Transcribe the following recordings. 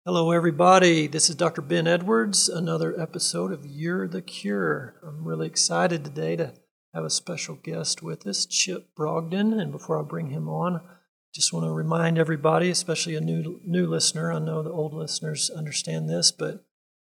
Hello, everybody. This is Dr. Ben Edwards, another episode of You're the Cure. I'm really excited today to have a special guest with us, Chip Brogden. And before I bring him on, just want to remind everybody, especially a new listener, I know the old listeners understand this, but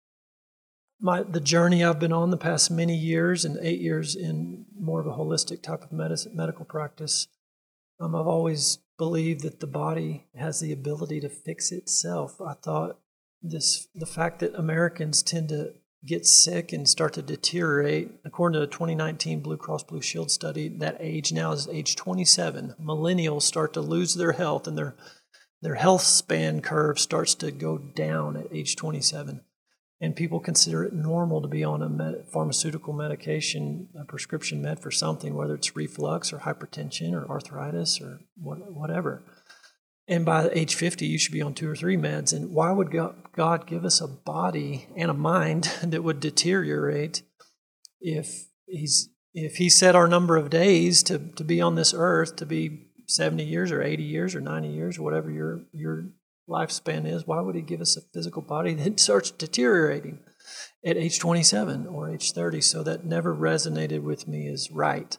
the journey I've been on the past many years and 8 years in more of a holistic type of medical practice, I've always believed that the body has the ability to fix itself. I thought the fact that Americans tend to get sick and start to deteriorate, according to a 2019 Blue Cross Blue Shield study, that age now is age 27. Millennials start to lose their health, and their health span curve starts to go down at age 27. And people consider it normal to be on a pharmaceutical medication, a prescription med for something, whether it's reflux or hypertension or arthritis or whatever. And by age 50, you should be on 2 or 3 meds. And why would God give us a body and a mind that would deteriorate if He set our number of days to be on this earth to be 70 years or 80 years or 90 years or whatever your lifespan is? Why would He give us a physical body that starts deteriorating at age 27 or age 30? So that never resonated with me as right.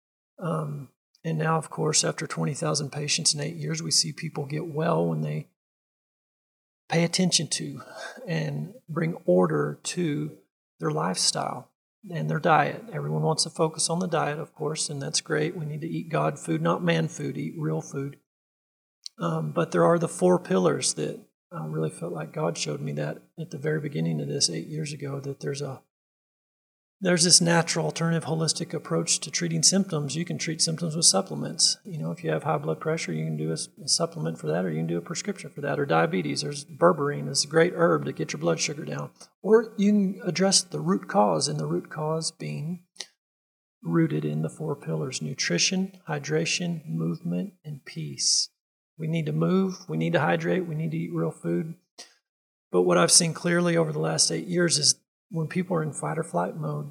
And now, of course, after 20,000 patients in 8 years, we see people get well when they pay attention to and bring order to their lifestyle and their diet. Everyone wants to focus on the diet, of course, and that's great. We need to eat God food, not man food, eat real food. But there are the 4 pillars that I really felt like God showed me that at the very beginning of this 8 years ago, that there's this natural alternative holistic approach to treating symptoms. You can treat symptoms with supplements. You know, if you have high blood pressure, you can do a supplement for that, or you can do a prescription for that. Or diabetes, there's berberine, it's a great herb to get your blood sugar down. Or you can address the root cause, and the root cause being rooted in the 4 pillars: nutrition, hydration, movement, and peace. We need to move, we need to hydrate, we need to eat real food. But what I've seen clearly over the last 8 years is when people are in fight or flight mode,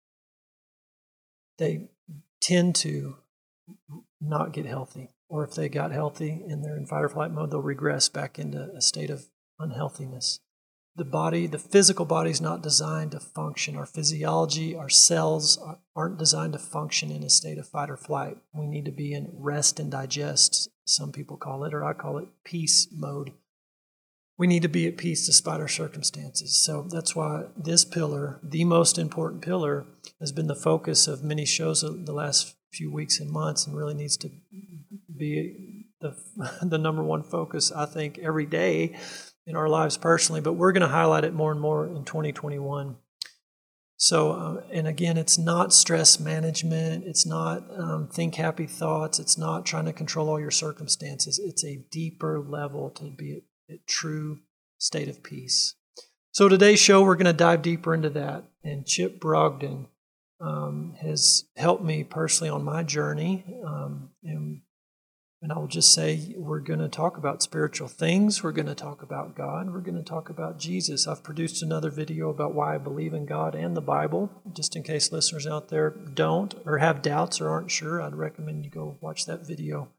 they tend to not get healthy. Or if they got healthy and they're in fight or flight mode, they'll regress back into a state of unhealthiness. The physical body is not designed to function. Our physiology, our cells aren't designed to function in a state of fight or flight. We need to be in rest and digest, some people call it, or I call it peace mode. We need to be at peace despite our circumstances. So that's why this pillar, the most important pillar, has been the focus of many shows the last few weeks and months, and really needs to be the number one focus, I think, every day in our lives personally. But we're going to highlight it more and more in 2021. So, and again, it's not stress management. It's not think happy thoughts. It's not trying to control all your circumstances. It's a deeper level to be a true state of peace. So today's show, we're going to dive deeper into that. And Chip Brogden has helped me personally on my journey. And I will just say, we're going to talk about spiritual things. We're going to talk about God. We're going to talk about Jesus. I've produced another video about why I believe in God and the Bible. Just in case listeners out there don't or have doubts or aren't sure, I'd recommend you go watch that video.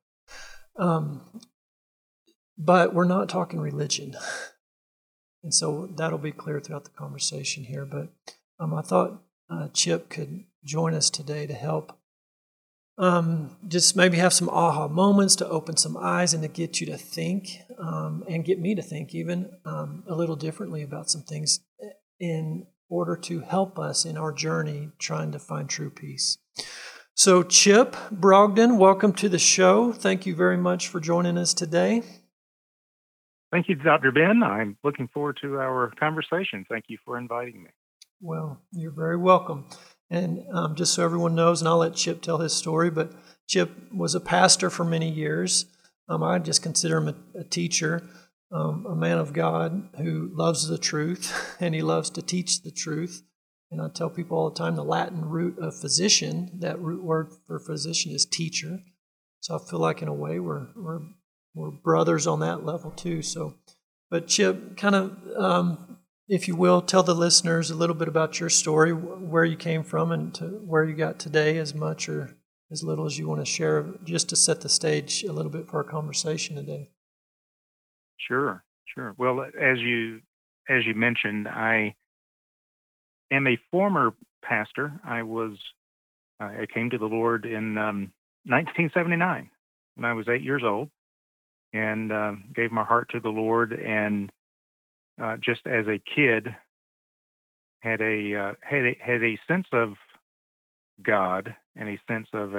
But we're not talking religion. And so that'll be clear throughout the conversation here. But I thought Chip could join us today to help just maybe have some aha moments, to open some eyes and to get you to think and get me to think even a little differently about some things in order to help us in our journey trying to find true peace. So Chip Brogden, welcome to the show. Thank you very much for joining us today. Thank you, Dr. Ben. I'm looking forward to our conversation. Thank you for inviting me. Well, you're very welcome. And just so everyone knows, and I'll let Chip tell his story, but Chip was a pastor for many years. I just consider him a teacher, a man of God who loves the truth, and he loves to teach the truth. And I tell people all the time, the Latin root of physician, that root word for physician is teacher. So I feel like in a way we're brothers on that level too. So, but Chip, kind of, if you will, tell the listeners a little bit about your story, where you came from and to where you got today, as much or as little as you want to share, just to set the stage a little bit for our conversation today. Sure. Sure. Well, as you mentioned, I am a former pastor. I came to the Lord in 1979 when I was 8 years old, and gave my heart to the Lord. And just as a kid, had a sense of God and a sense of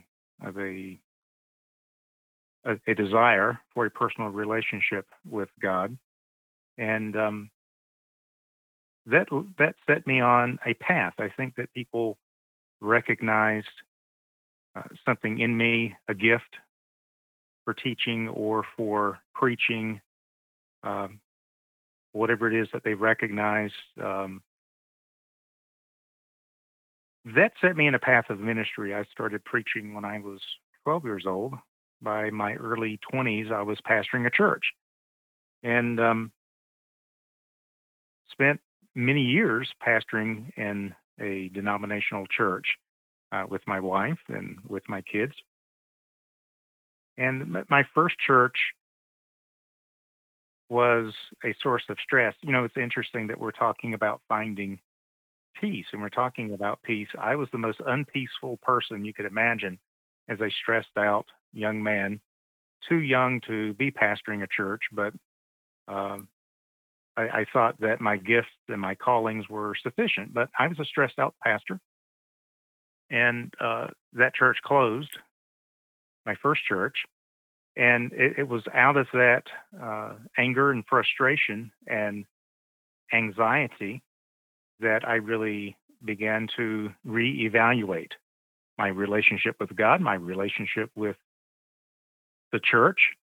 a desire for a personal relationship with God, and that set me on a path. I think that people recognized something in me, a gift for teaching or for preaching, um, whatever it is that they recognized. That set me in a path of ministry. I started preaching when I was 12 years old. By my early 20s, I was pastoring a church, and spent many years pastoring in a denominational church with my wife and with my kids. And my first church was a source of stress. It's interesting that we're talking about finding peace, and we're talking about peace. I was the most unpeaceful person you could imagine as a stressed out young man, too young to be pastoring a church, but um, I thought that my gifts and my callings were sufficient. But I was a stressed out pastor, and that church closed, my first church. And it was out of that anger and frustration and anxiety that I really began to reevaluate my relationship with God, my relationship with the church,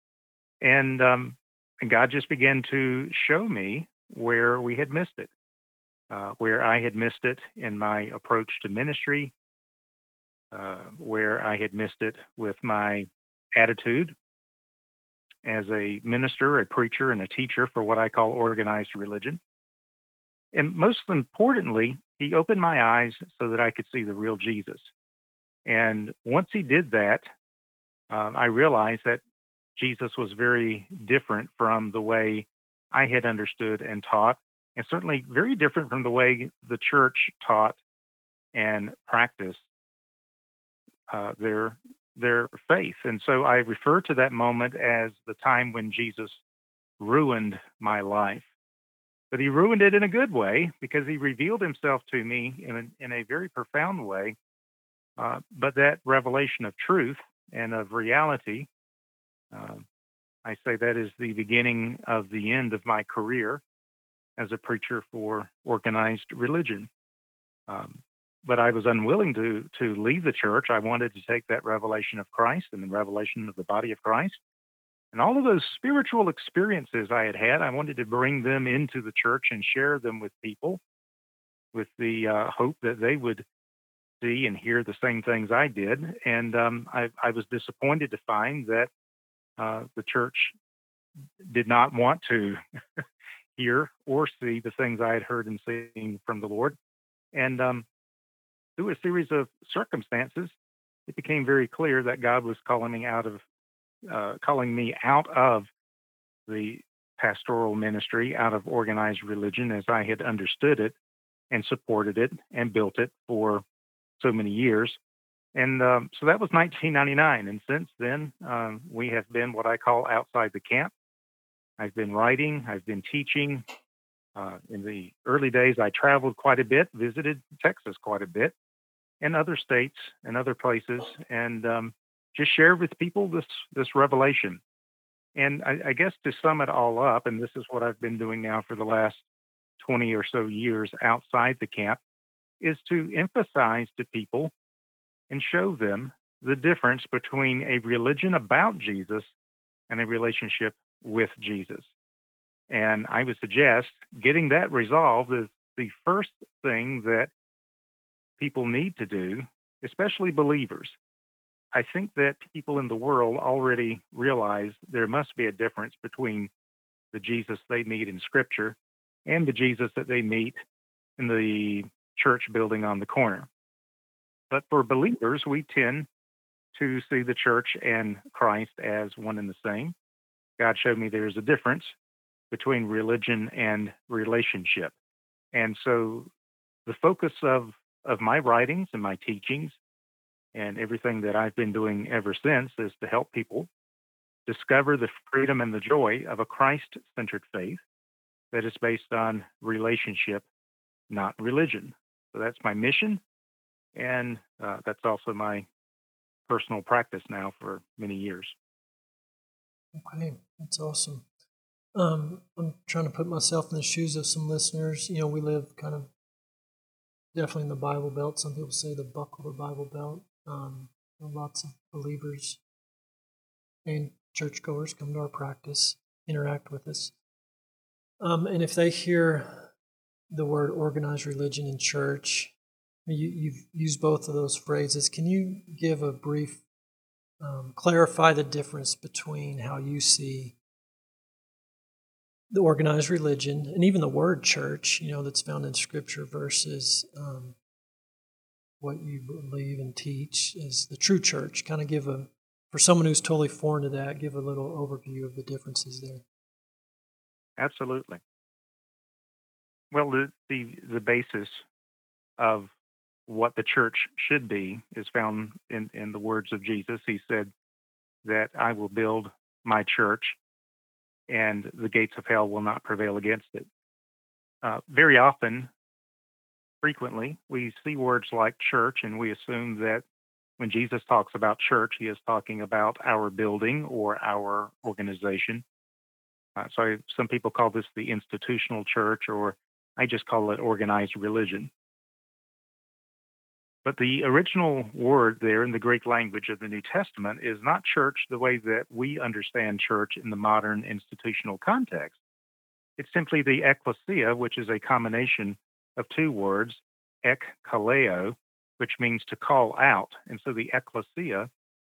and God just began to show me where we had missed it, where I had missed it in my approach to ministry, where I had missed it with my attitude as a minister, a preacher, and a teacher for what I call organized religion. And most importantly, he opened my eyes so that I could see the real Jesus. And once he did that, I realized that Jesus was very different from the way I had understood and taught, and certainly very different from the way the church taught and practiced their faith. And so I refer to that moment as the time when Jesus ruined my life. But he ruined it in a good way because he revealed himself to me in a very profound way. But that revelation of truth and of reality, uh, I say that is the beginning of the end of my career as a preacher for organized religion. Um, but I was unwilling to leave the church. I wanted to take that revelation of Christ and the revelation of the body of Christ and all of those spiritual experiences I had had. I wanted to bring them into the church and share them with people with the hope that they would see and hear the same things I did. And I was disappointed to find that the church did not want to hear or see the things I had heard and seen from the Lord. And through a series of circumstances, it became very clear that God was calling me out of the pastoral ministry, out of organized religion as I had understood it and supported it and built it for so many years. And so that was 1999. And since then, we have been what I call outside the camp. I've been writing, I've been teaching. In the early days, I traveled quite a bit, visited Texas quite a bit, and other states and other places, and just shared with people this revelation. And I guess to sum it all up, and this is what I've been doing now for the last 20 or so years outside the camp, is to emphasize to people and show them the difference between a religion about Jesus and a relationship with Jesus. And I would suggest getting that resolved is the first thing that people need to do, especially believers. I think that people in the world already realize there must be a difference between the Jesus they meet in Scripture and the Jesus that they meet in the church building on the corner. But for believers, we tend to see the church and Christ as one and the same. God showed me there's a difference. between religion and relationship. And so the focus of my writings and my teachings and everything that I've been doing ever since is to help people discover the freedom and the joy of a Christ centered faith that is based on relationship, not religion. So that's my mission, and that's also my personal practice now for many years. Okay, that's awesome. I'm trying to put myself in the shoes of some listeners. We live kind of definitely in the Bible Belt. Some people say the buckle of the Bible Belt. Lots of believers and churchgoers come to our practice, interact with us. And if they hear the word organized religion in church, you've used both of those phrases. Can you give a brief, clarify the difference between how you see the organized religion and even the word church, that's found in Scripture versus what you believe and teach is the true church? Kind of for someone who's totally foreign to that, give a little overview of the differences there. Absolutely. Well, the basis of what the church should be is found in the words of Jesus. He said that I will build my church and the gates of hell will not prevail against it. Very often, frequently, we see words like church and we assume that when Jesus talks about church, he is talking about our building or our organization. So some people call this the institutional church, or I just call it organized religion. But the original word there in the Greek language of the New Testament is not church the way that we understand church in the modern institutional context. It's simply the ecclesia, which is a combination of two words, ek kaleo, which means to call out. And so the ecclesia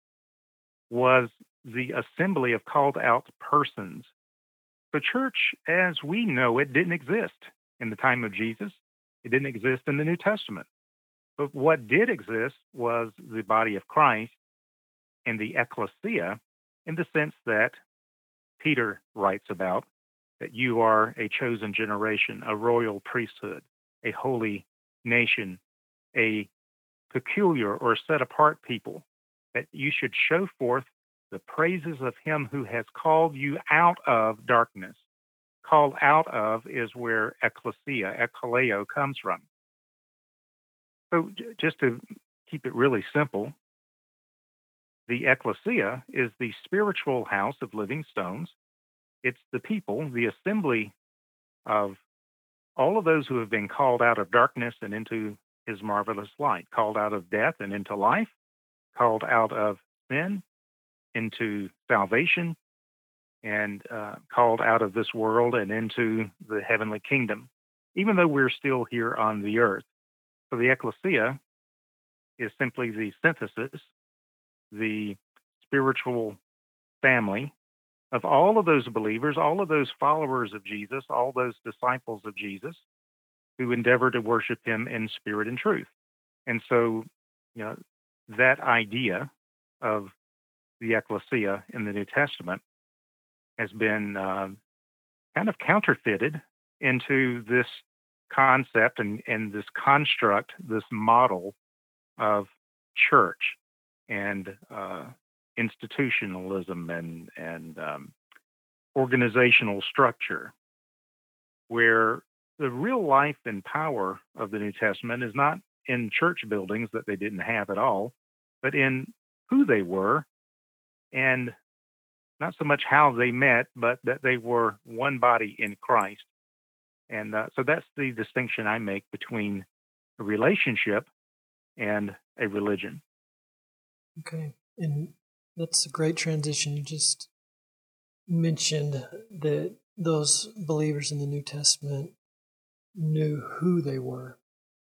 was the assembly of called out persons. The church, as we know it, didn't exist in the time of Jesus. It didn't exist in the New Testament. But what did exist was the body of Christ and the ecclesia, in the sense that Peter writes about, that you are a chosen generation, a royal priesthood, a holy nation, a peculiar or set apart people, that you should show forth the praises of him who has called you out of darkness. Called out of is where ecclesia, ekkaleo, comes from. So just to keep it really simple, the ecclesia is the spiritual house of living stones. It's the people, the assembly of all of those who have been called out of darkness and into his marvelous light, called out of death and into life, called out of sin into salvation, and called out of this world and into the heavenly kingdom, even though we're still here on the earth. So the ecclesia is simply the synthesis, the spiritual family of all of those believers, all of those followers of Jesus, all those disciples of Jesus who endeavor to worship him in spirit and truth. And so, that idea of the ecclesia in the New Testament has been kind of counterfeited into this concept and this construct, this model of church and institutionalism and organizational structure, where the real life and power of the New Testament is not in church buildings that they didn't have at all, but in who they were, and not so much how they met, but that they were one body in Christ. And so that's the distinction I make between a relationship and a religion. Okay. And that's a great transition. You just mentioned that those believers in the New Testament knew who they were,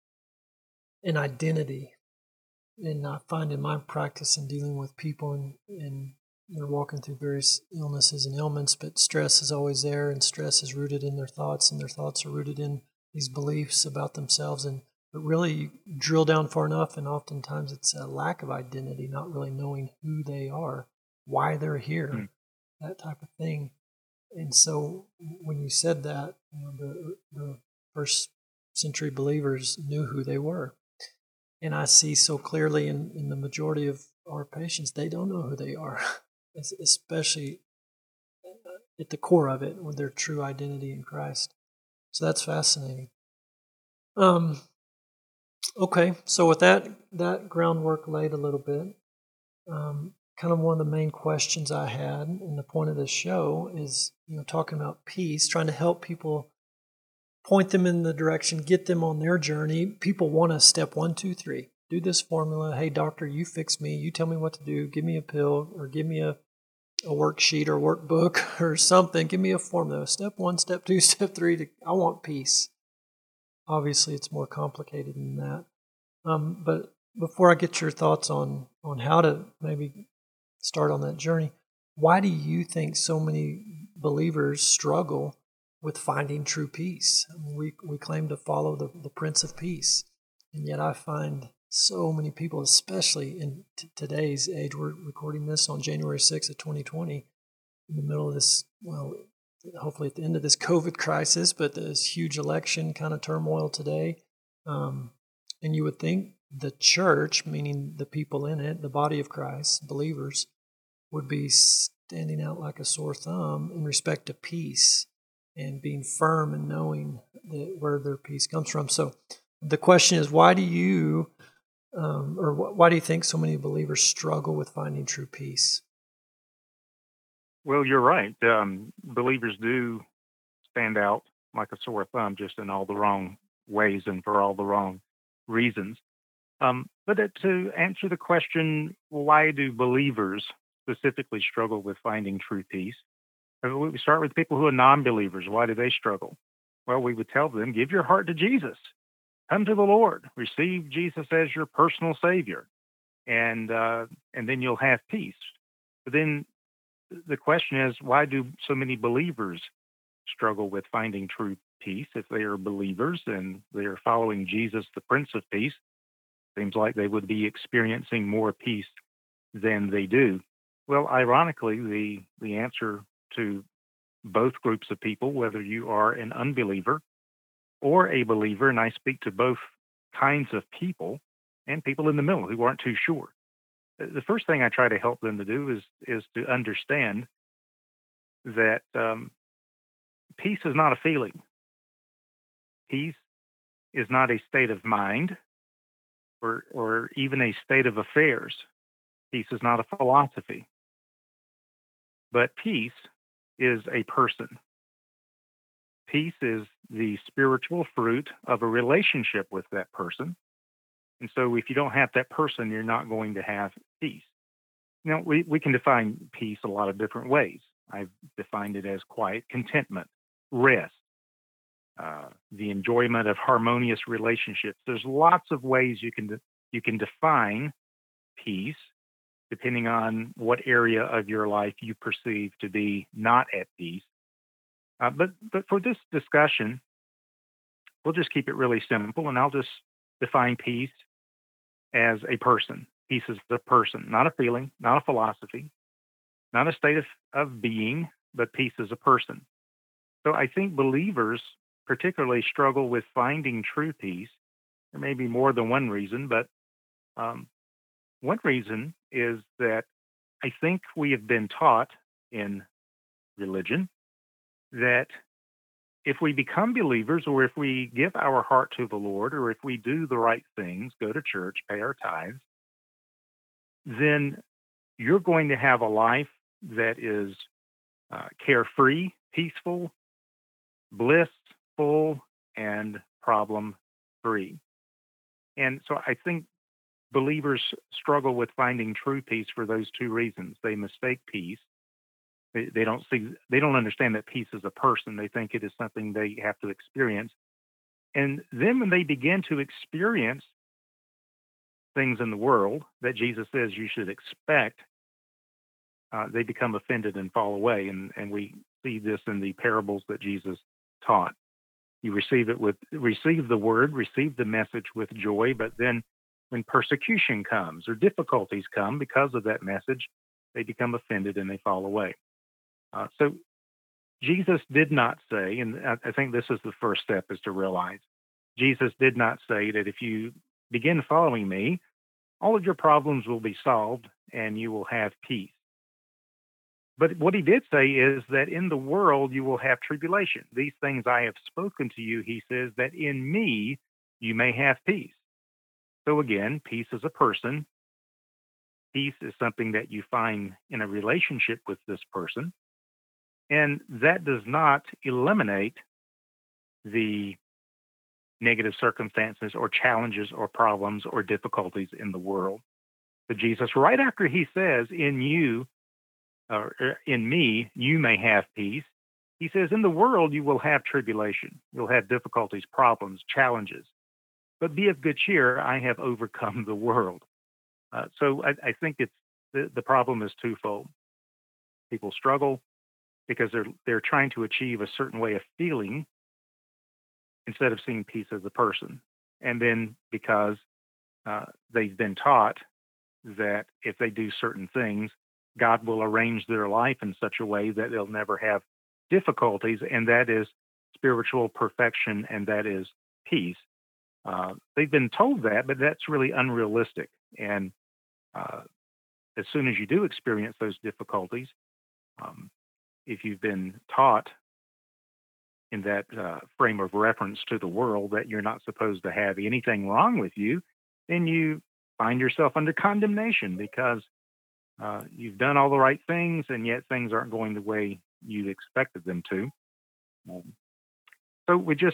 an identity. And I find in my practice in dealing with people and they're walking through various illnesses and ailments, but stress is always there, and stress is rooted in their thoughts, and their thoughts are rooted in these beliefs about themselves. But really, you drill down far enough, and oftentimes it's a lack of identity, not really knowing who they are, why they're here, that type of thing. And so when you said that, the first century believers knew who they were. And I see so clearly in the majority of our patients, they don't know who they are, especially at the core of it with their true identity in Christ. So that's fascinating. Okay, so with that groundwork laid a little bit, kind of one of the main questions I had, and the point of this show is, talking about peace, trying to help people, point them in the direction, get them on their journey. People want to step 1, 2, 3. Do this formula. Hey, doctor, you fix me. You tell me what to do. Give me a pill or give me a worksheet or workbook or something. Give me a formula. Step 1, step 2, step 3. I want peace. Obviously, it's more complicated than that. But before I get your thoughts on how to maybe start on that journey, why do you think so many believers struggle with finding true peace? I mean, we claim to follow the Prince of Peace, and yet I find so many people, especially in today's age, we're recording this on January 6th of 2020, in the middle of this, well, hopefully at the end of this COVID crisis, but this huge election kind of turmoil today. And you would think the church, meaning the people in it, the body of Christ, believers, would be standing out like a sore thumb in respect to peace and being firm and knowing where their peace comes from. So the question is, why do you think so many believers struggle with finding true peace? Well, you're right. Believers do stand out like a sore thumb, just in all the wrong ways and for all the wrong reasons. But to answer the question, why do believers specifically struggle with finding true peace? We start with people who are non-believers. Why do they struggle? Well, we would tell them, give your heart to Jesus. Come to the Lord. Receive Jesus as your personal Savior, and then you'll have peace. But then the question is, why do so many believers struggle with finding true peace? If they are believers and they are following Jesus, the Prince of Peace, seems like they would be experiencing more peace than they do. Well, ironically, the answer to both groups of people, whether you are an unbeliever or a believer, and I speak to both kinds of people and people in the middle who aren't too sure. The first thing I try to help them to do is to understand that peace is not a feeling. Peace is not a state of mind or even a state of affairs. Peace is not a philosophy. But peace is a person. Peace is the spiritual fruit of a relationship with that person. And so if you don't have that person, you're not going to have peace. Now, we can define peace a lot of different ways. I've defined it as quiet contentment, rest, the enjoyment of harmonious relationships. There's lots of ways you can define peace depending on what area of your life you perceive to be not at peace. But for this discussion, we'll just keep it really simple, and I'll just define peace as a person. Peace is the person, not a feeling, not a philosophy, not a state of being, but peace is a person. So I think believers particularly struggle with finding true peace. There may be more than one reason, but one reason is that I think we have been taught in religion that if we become believers, or if we give our heart to the Lord, or if we do the right things, go to church, pay our tithes, then you're going to have a life that is carefree, peaceful, blissful, and problem-free. And so I think believers struggle with finding true peace for those two reasons. They mistake peace. They don't understand that peace is a person. They think it is something they have to experience. And then when they begin to experience things in the world that Jesus says you should expect, they become offended and fall away. And we see this in the parables that Jesus taught. You receive the word, receive the message with joy, but then when persecution comes or difficulties come because of that message, they become offended and they fall away. So Jesus did not say, and I think this is the first step, is to realize Jesus did not say that if you begin following me, all of your problems will be solved and you will have peace. But what he did say is that in the world you will have tribulation. These things I have spoken to you, he says, that in me you may have peace. So again, peace is a person. Peace is something that you find in a relationship with this person. And that does not eliminate the negative circumstances or challenges or problems or difficulties in the world. But Jesus, right after he says, in you, or in me, you may have peace, he says, in the world, you will have tribulation. You'll have difficulties, problems, challenges. But be of good cheer, I have overcome the world. So I think it's the problem is twofold. People struggle because they're trying to achieve a certain way of feeling instead of seeing peace as a person. And then because they've been taught that if they do certain things, God will arrange their life in such a way that they'll never have difficulties, and that is spiritual perfection, and that is peace. They've been told that, but that's really unrealistic. And as soon as you do experience those difficulties, if you've been taught in that frame of reference to the world that you're not supposed to have anything wrong with you, then you find yourself under condemnation because you've done all the right things and yet things aren't going the way you expected them to. So we just,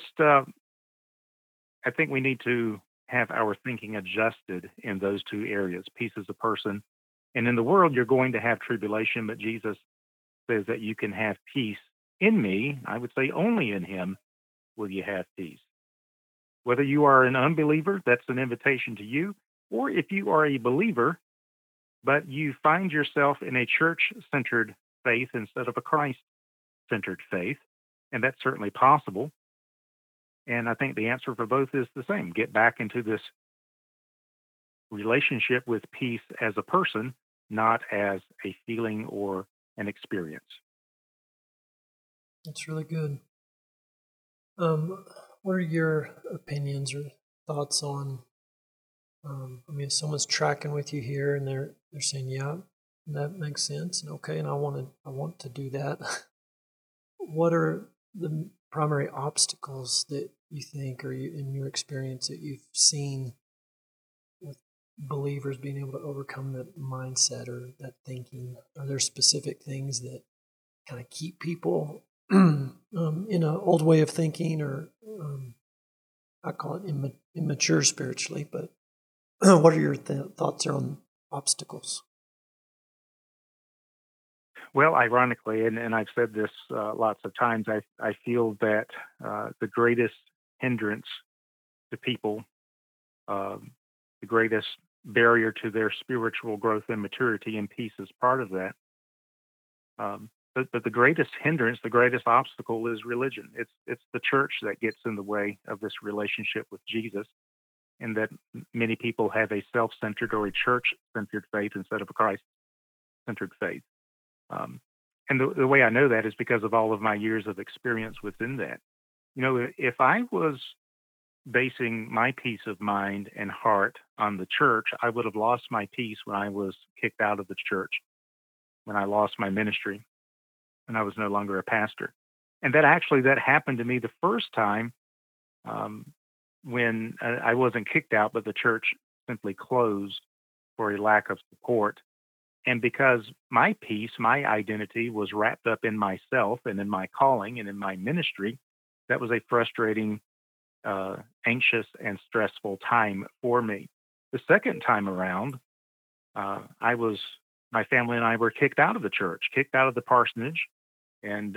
I think we need to have our thinking adjusted in those two areas, peace as a person. And in the world, you're going to have tribulation, but Jesus says that you can have peace in me. I would say only in him will you have peace. Whether you are an unbeliever, that's an invitation to you, or if you are a believer, but you find yourself in a church-centered faith instead of a Christ-centered faith, and that's certainly possible. And I think the answer for both is the same. Get back into this relationship with peace as a person, not as a feeling or an experience. That's really good. What are your opinions or thoughts on? If someone's tracking with you here and they're saying, "Yeah, that makes sense," and okay, and I want to do that. What are the primary obstacles that you think, or in your experience, that you've seen with believers being able to overcome that mindset or that thinking? Are there specific things that kind of keep people in an old way of thinking, or I call it immature spiritually? But what are your thoughts on obstacles? Well, ironically, and I've said this lots of times, I feel that the greatest hindrance to people, the greatest barrier to their spiritual growth and maturity and peace is part of that. But the greatest hindrance, the greatest obstacle is religion. It's the church that gets in the way of this relationship with Jesus, and that many people have a self-centered or a church-centered faith instead of a Christ-centered faith. And the way I know that is because of all of my years of experience within that. If I was basing my peace of mind and heart on the church, I would have lost my peace when I was kicked out of the church, when I lost my ministry, and I was no longer a pastor. And that happened to me the first time when I wasn't kicked out, but the church simply closed for a lack of support. And because my peace, my identity was wrapped up in myself and in my calling and in my ministry, that was a frustrating, anxious, and stressful time for me. The second time around, my family and I were kicked out of the church, kicked out of the parsonage, and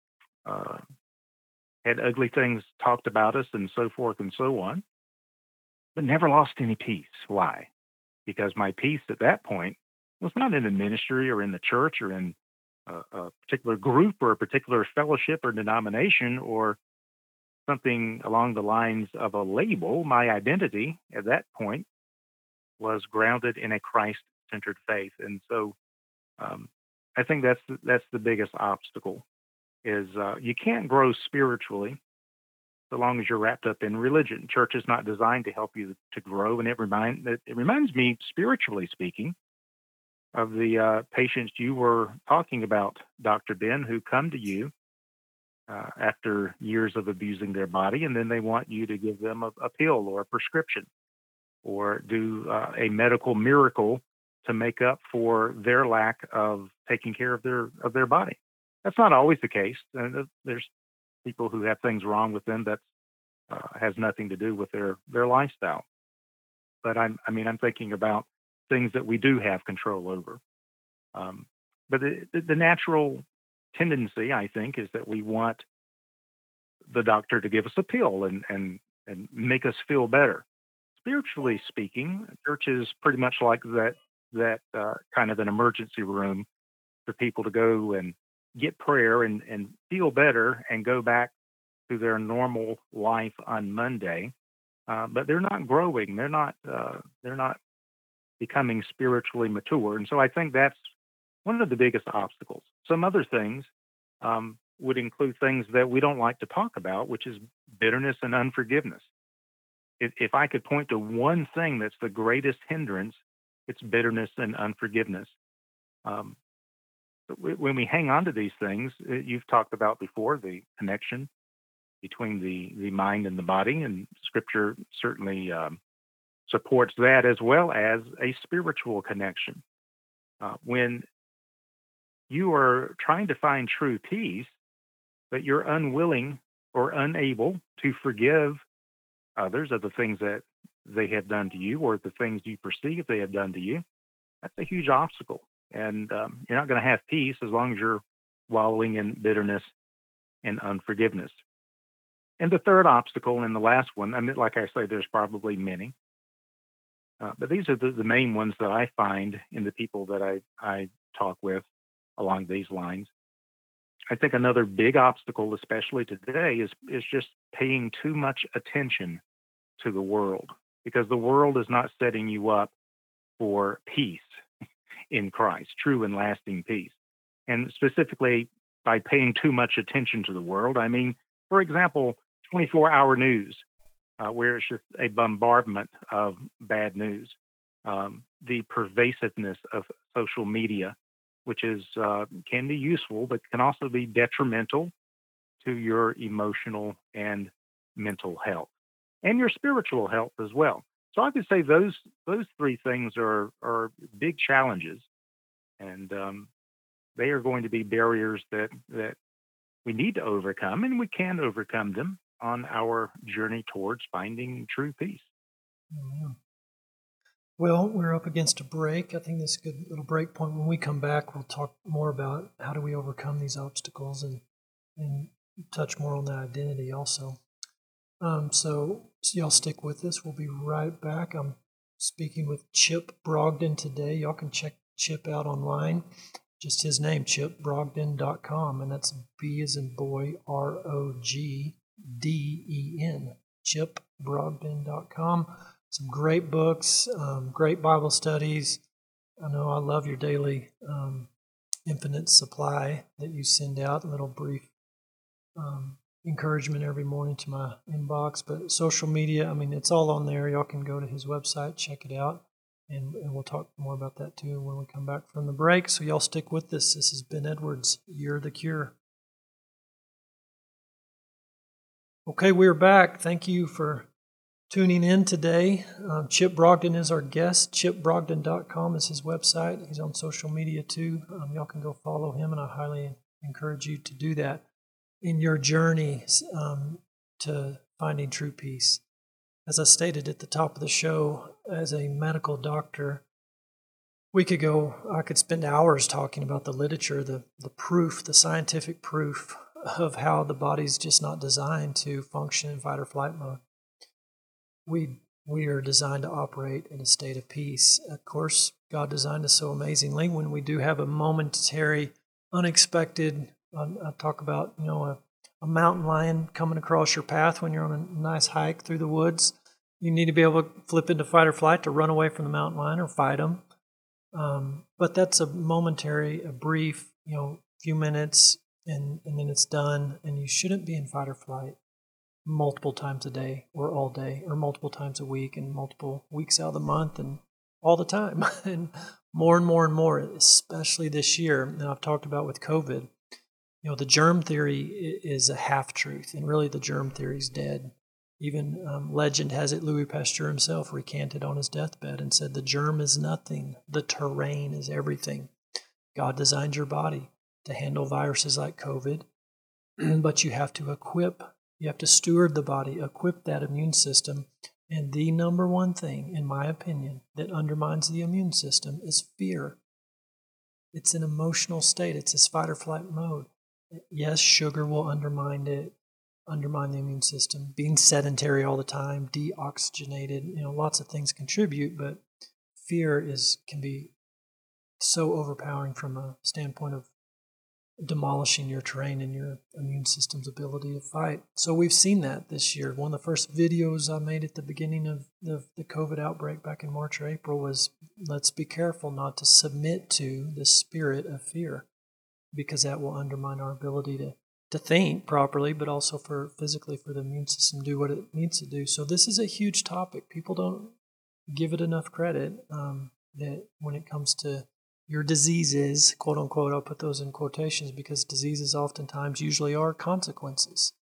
had ugly things talked about us and so forth and so on, but never lost any peace. Why? Because my peace at that point was not in the ministry or in the church or in a particular group or a particular fellowship or denomination or something along the lines of a label. My identity at that point was grounded in a Christ-centered faith. And so I think that's the biggest obstacle. is you can't grow spiritually so long as you're wrapped up in religion. Church is not designed to help you to grow, and it reminds me, spiritually speaking, of the patients you were talking about, Dr. Ben, who come to you after years of abusing their body, and then they want you to give them a pill or a prescription or do a medical miracle to make up for their lack of taking care of their body. That's not always the case. There's people who have things wrong with them that has nothing to do with their lifestyle. But I'm thinking about things that we do have control over. But the natural tendency, I think, is that we want the doctor to give us a pill and make us feel better. Spiritually speaking, church is pretty much like that kind of an emergency room for people to go and get prayer and feel better and go back to their normal life on Monday. But they're not growing. They're not becoming spiritually mature. And so I think that's one of the biggest obstacles. Some other things would include things that we don't like to talk about, which is bitterness and unforgiveness. If I could point to one thing that's the greatest hindrance, it's bitterness and unforgiveness. When we hang on to these things, you've talked about before the connection between the mind and the body, and Scripture certainly supports that, as well as a spiritual connection. When you are trying to find true peace, but you're unwilling or unable to forgive others of the things that they have done to you or the things you perceive they have done to you, that's a huge obstacle. And you're not going to have peace as long as you're wallowing in bitterness and unforgiveness. And the third obstacle, and the last one, like I say, there's probably many, but these are the main ones that I find in the people that I talk with along these lines. I think another big obstacle, especially today, is just paying too much attention to the world, because the world is not setting you up for peace in Christ, true and lasting peace. And specifically, by paying too much attention to the world, I mean, for example, 24-hour news, where it's just a bombardment of bad news, the pervasiveness of social media, which is can be useful, but can also be detrimental to your emotional and mental health, and your spiritual health as well. So I would say those three things are big challenges, and they are going to be barriers that we need to overcome, and we can overcome them on our journey towards finding true peace. Amen. Well, we're up against a break. I think this is a good little break point. When we come back, we'll talk more about how do we overcome these obstacles and touch more on that identity also. So y'all stick with us. We'll be right back. I'm speaking with Chip Brogden today. Y'all can check Chip out online. Just his name, chipbrogden.com, and that's B as in boy, ROGDEN, chipbrogden.com. Some great books, great Bible studies. I know I love your daily infinite supply that you send out, a little brief encouragement every morning to my inbox. But social media, it's all on there. Y'all can go to his website, check it out, and we'll talk more about that too when we come back from the break. So y'all stick with us. This is Ben Edwards, You're the Cure. Okay, we're back. Thank you for tuning in today. Chip Brogden is our guest. chipbrogden.com is his website. He's on social media too. Y'all can go follow him, and I highly encourage you to do that in your journey to finding true peace. As I stated at the top of the show, as a medical doctor, I could spend hours talking about the literature, the proof, the scientific proof of how the body's just not designed to function in fight or flight mode. We are designed to operate in a state of peace. Of course, God designed us so amazingly. When we do have a momentary, unexpected, I talk about, a mountain lion coming across your path when you're on a nice hike through the woods. You need to be able to flip into fight or flight to run away from the mountain lion or fight him. But that's a momentary, a brief, few minutes, and then it's done, and you shouldn't be in fight or flight multiple times a day or all day or multiple times a week and multiple weeks out of the month and all the time and more and more and more, especially this year. And I've talked about with COVID, the germ theory is a half-truth, and really the germ theory is dead. Even legend has it, Louis Pasteur himself recanted on his deathbed and said, the germ is nothing, the terrain is everything. God designed your body to handle viruses like COVID, but you have to steward the body, equip that immune system. And the number one thing, in my opinion, that undermines the immune system is fear. It's an emotional state. It's this fight or flight mode. Yes, sugar will undermine the immune system. Being sedentary all the time, deoxygenated, lots of things contribute, but fear can be so overpowering from a standpoint of demolishing your terrain and your immune system's ability to fight. So we've seen that this year. One of the first videos I made at the beginning of the COVID outbreak back in March or April was, let's be careful not to submit to the spirit of fear, because that will undermine our ability to think properly, but also for the immune system to do what it needs to do. So this is a huge topic. People don't give it enough credit, that when it comes to your diseases, quote unquote, I'll put those in quotations because diseases oftentimes usually are consequences.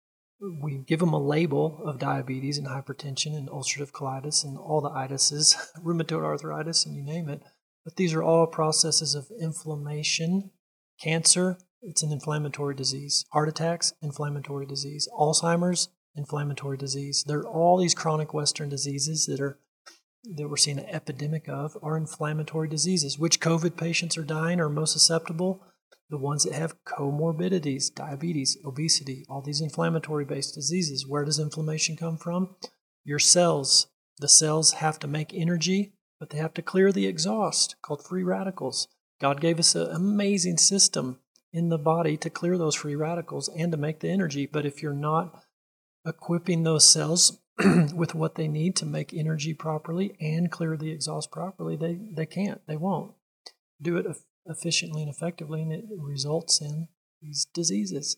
We give them a label of diabetes and hypertension and ulcerative colitis and all the itises, rheumatoid arthritis, and you name it. But these are all processes of inflammation. Cancer, it's an inflammatory disease. Heart attacks, inflammatory disease. Alzheimer's, inflammatory disease. There are all these chronic Western diseases that we're seeing an epidemic of are inflammatory diseases. Which COVID patients are dying or most susceptible? The ones that have comorbidities, diabetes, obesity, all these inflammatory-based diseases. Where does inflammation come from? Your cells. The cells have to make energy, but they have to clear the exhaust, called free radicals. God gave us an amazing system in the body to clear those free radicals and to make the energy. But if you're not equipping those cells with what they need to make energy properly and clear the exhaust properly, they can't. They won't do it efficiently and effectively, and it results in these diseases.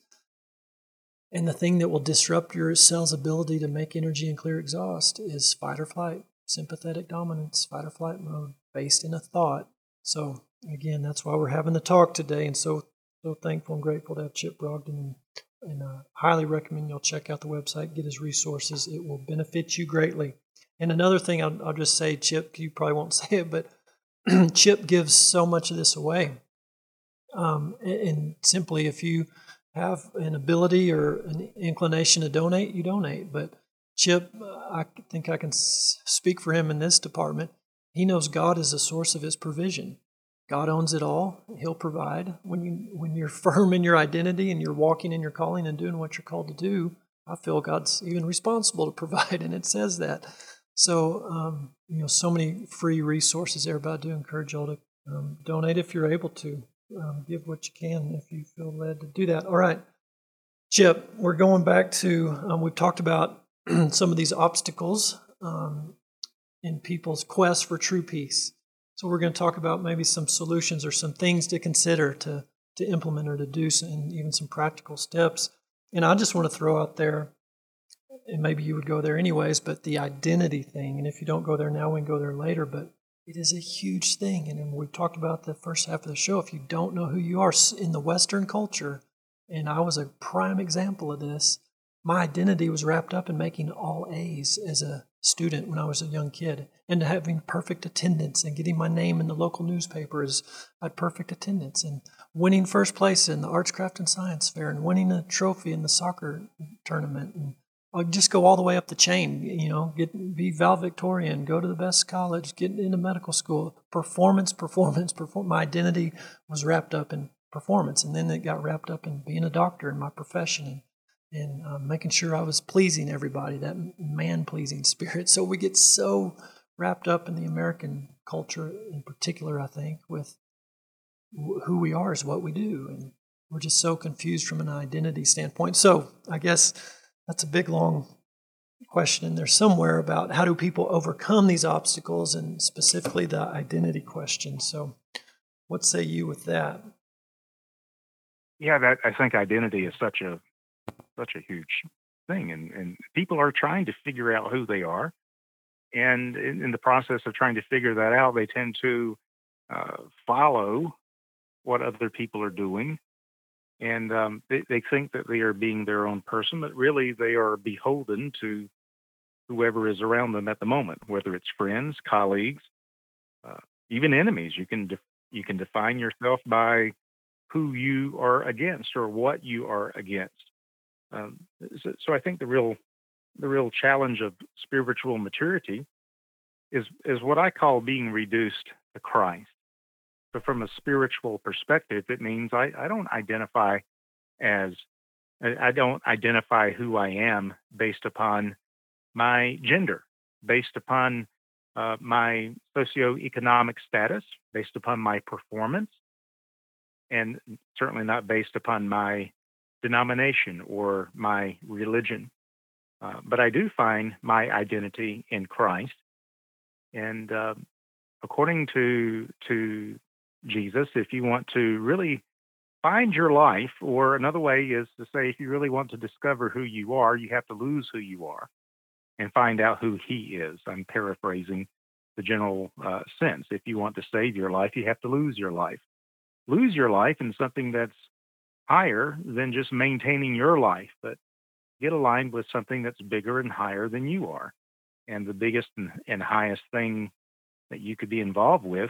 And the thing that will disrupt your cell's ability to make energy and clear exhaust is fight or flight, sympathetic dominance, fight or flight mode, based in a thought. So again, that's why we're having the talk today, and so thankful and grateful to have Chip Brogden, and highly recommend y'all check out the website, get his resources. It will benefit you greatly. And another thing I'll just say, Chip, you probably won't say it, but Chip gives so much of this away. And simply, if you have an ability or an inclination to donate, you donate. But Chip, I think I can speak for him in this department. He knows God is the source of his provision. God owns it all. He'll provide. When you're firm in your identity and you're walking in your calling and doing what you're called to do, I feel God's even responsible to provide, and it says that. So, so many free resources there, but I do encourage y'all to donate if you're able to. Give what you can if you feel led to do that. All right, Chip, we're going back to, we've talked about some of these obstacles in people's quest for true peace. So we're going to talk about maybe some solutions or some things to consider to implement or to do, and even some practical steps. And I just want to throw out there, and maybe you would go there anyways, but the identity thing. And if you don't go there now, we can go there later, but it is a huge thing. And we've talked about the first half of the show. If you don't know who you are in the Western culture, and I was a prime example of this, my identity was wrapped up in making all A's as a student when I was a young kid, and having perfect attendance and getting my name in the local newspaper as I had perfect attendance, and winning first place in the Arts, Craft, and Science Fair, and winning a trophy in the soccer tournament. And I'll just go all the way up the chain, be valedictorian, go to the best college, get into medical school, performance. My identity was wrapped up in performance, and then it got wrapped up in being a doctor in my profession, and making sure I was pleasing everybody, that man-pleasing spirit. So we get so wrapped up in the American culture in particular, I think, with who we are is what we do, and we're just so confused from an identity standpoint. So I guess that's a big, long question in there somewhere about how do people overcome these obstacles, and specifically the identity question. So what say you with that? Yeah, that I think identity is such a huge thing, and people are trying to figure out who they are, and in the process of trying to figure that out, they tend to follow what other people are doing, and they think that they are being their own person, but really they are beholden to whoever is around them at the moment, whether it's friends, colleagues, uh, even enemies. You can define yourself by who you are against or what you are against. So I think the real challenge of spiritual maturity is what I call being reduced to Christ. So from a spiritual perspective, it means I don't identify as I don't identify who I am based upon my gender, based upon my socioeconomic status, based upon my performance, and certainly not based upon my denomination or my religion. But I do find my identity in Christ, and according to Jesus, if you want to really find your life, or another way is to say, if you really want to discover who you are, you have to lose who you are and find out who He is. I'm paraphrasing the general sense. If you want to save your life, you have to lose your life. Lose your life in something that's higher than just maintaining your life, but get aligned with something that's bigger and higher than you are. And the biggest and highest thing that you could be involved with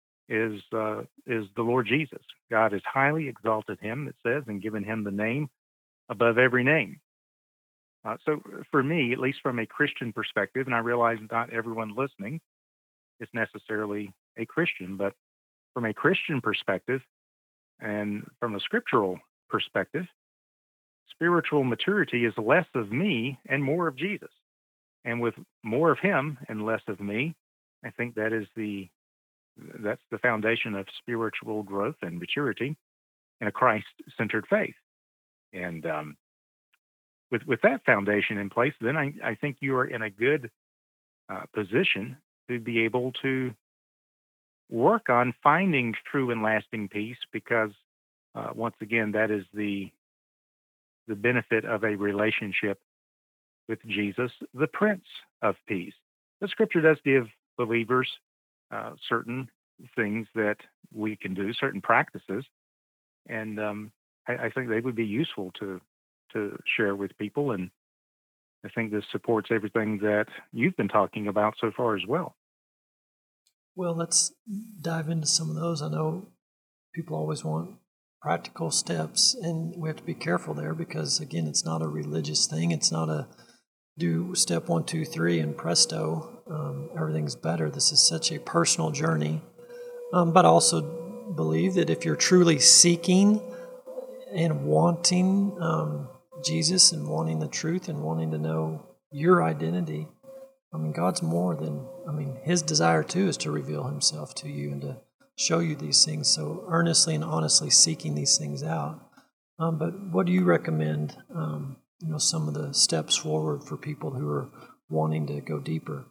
is the Lord Jesus. God has highly exalted him, it says, and given him the name above every name. So for me, at least from a Christian perspective, and I realize not everyone listening is necessarily a Christian, but from a Christian perspective and from a scriptural perspective, spiritual maturity is less of me and more of Jesus. And with more of him and less of me, I think that's the foundation of spiritual growth and maturity in a Christ-centered faith. And with that foundation in place, then I think you are in a good position to be able to work on finding true and lasting peace, because once again, that is the benefit of a relationship with Jesus, the Prince of Peace. The Scripture does give believers certain things that we can do, certain practices, and I think they would be useful to share with people. And I think this supports everything that you've been talking about so far as well. Well, let's dive into some of those. I know people always want practical steps, and we have to be careful there because, again, it's not a religious thing. It's not a do step 1, 2, 3, and presto, everything's better. This is such a personal journey. But I also believe that if you're truly seeking and wanting Jesus and wanting the truth and wanting to know your identity, I mean, God's more than, His desire too is to reveal Himself to you and to show you these things. So earnestly and honestly seeking these things out. But what do you recommend, some of the steps forward for people who are wanting to go deeper?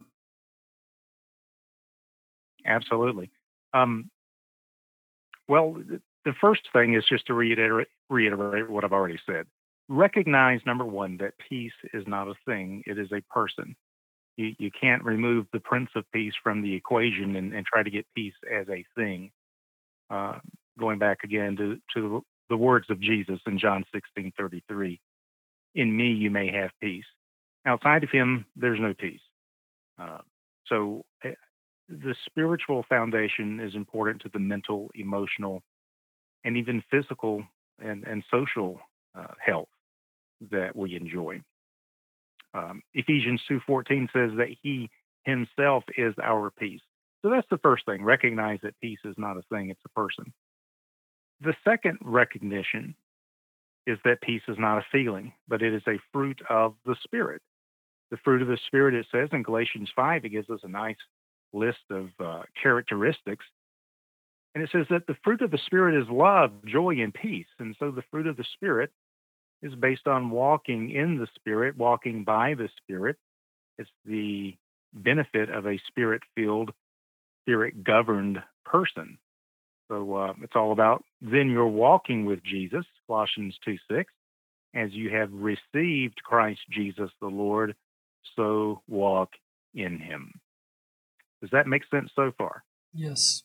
Absolutely. Um, well, the first thing is just to reiterate what I've already said. Recognize, number one, that peace is not a thing, it is a person. You can't remove the Prince of Peace from the equation and try to get peace as a thing. Uh, Going back again to the words of Jesus in John 16:33, in me you may have peace. Outside of him, there's no peace. Uh, so the spiritual foundation is important to the mental, emotional, and even physical and social health that we enjoy. Ephesians 2:14 says that he himself is our peace. So that's the first thing. Recognize that peace is not a thing, it's a person. The second recognition is that peace is not a feeling, but it is a fruit of the Spirit. The fruit of the Spirit, it says in Galatians 5, it gives us a nice list of characteristics. And it says that the fruit of the Spirit is love, joy, and peace. And so the fruit of the Spirit is based on walking in the Spirit, walking by the Spirit. It's the benefit of a spirit filled, spirit governed person. So it's all about then you're walking with Jesus, Colossians 2:6, as you have received Christ Jesus the Lord, so walk in him. Does that make sense so far? Yes.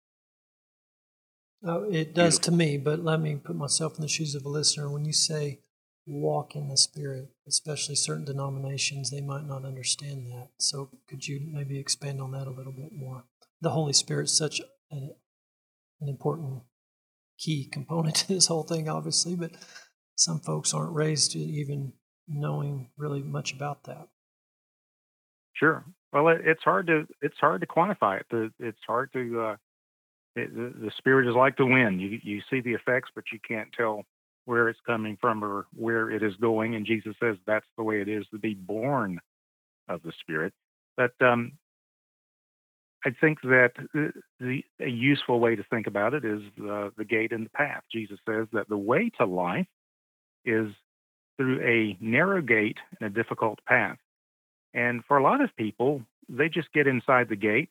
It does to Beautiful. me, but let me put myself in the shoes of a listener. When you say walk in the Spirit, especially certain denominations, they might not understand that. So could you maybe expand on that a little bit more? The Holy Spirit's such an important key component to this whole thing, obviously, but some folks aren't raised to even knowing really much about that. Sure. Well, it's hard to quantify it. It's hard to the Spirit is like the wind. You see the effects, but you can't tell where it's coming from or where it is going. And Jesus says that's the way it is to be born of the Spirit. But I think that a useful way to think about it is the gate and the path. Jesus says that the way to life is through a narrow gate and a difficult path. And for a lot of people, they just get inside the gate.